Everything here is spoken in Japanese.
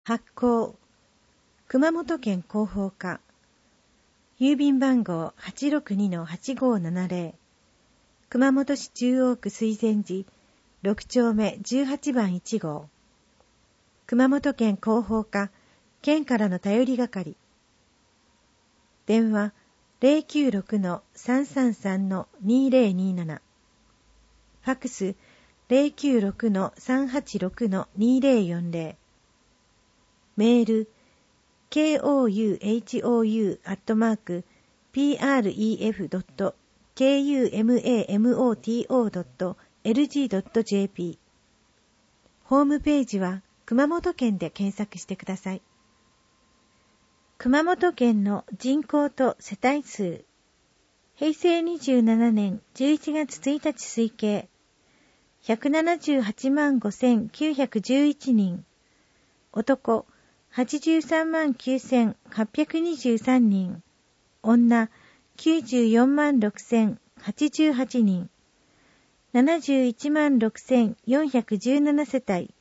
発行熊本県広報課郵便番号 862-8570 熊本市中央区水前寺6丁目18番1号熊本県広報課県からの頼り係電話 096-333-2027 ファクス 096-386-2040 メール kouhou.pref.kumamoto.lg.jp ホームページは熊本県で検索してください。熊本県の人口と世帯数平成27年11月1日推計178万5911人男83万9823人女94万6088人71万6417世帯